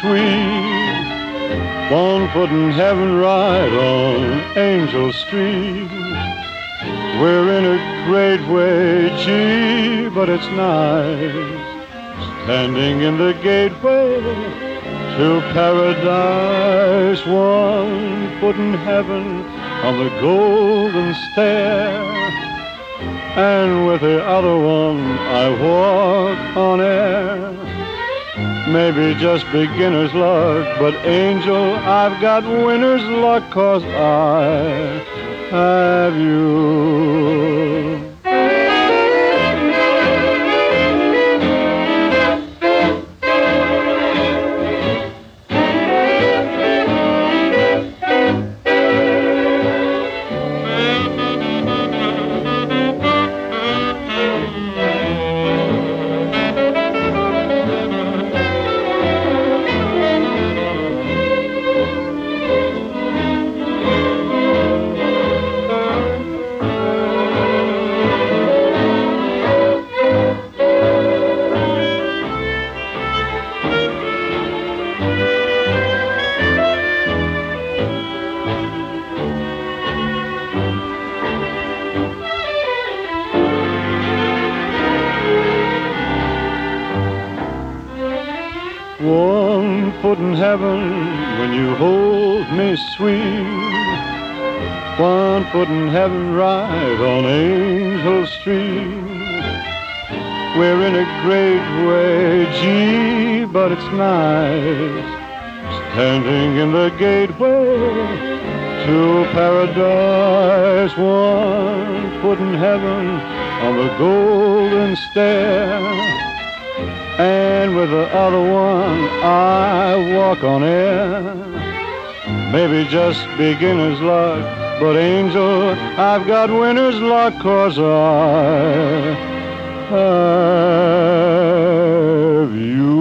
sweet. 1 foot in heaven right on Angel Street. We're in a great way, gee, but it's nice standing in the gateway to paradise. 1 foot in heaven on the golden stair, and with the other one I walk on air. Maybe just beginner's luck, but angel, I've got winner's luck, 'cause I have you. One foot in heaven when you hold me sweet. 1 foot in heaven right on Angel Street. We're in a great way, gee, but it's nice standing in the gateway to paradise. 1 foot in heaven on the golden stair, and with the other one I walk on air. Maybe just beginner's luck, but angel, I've got winner's luck, 'cause I have you.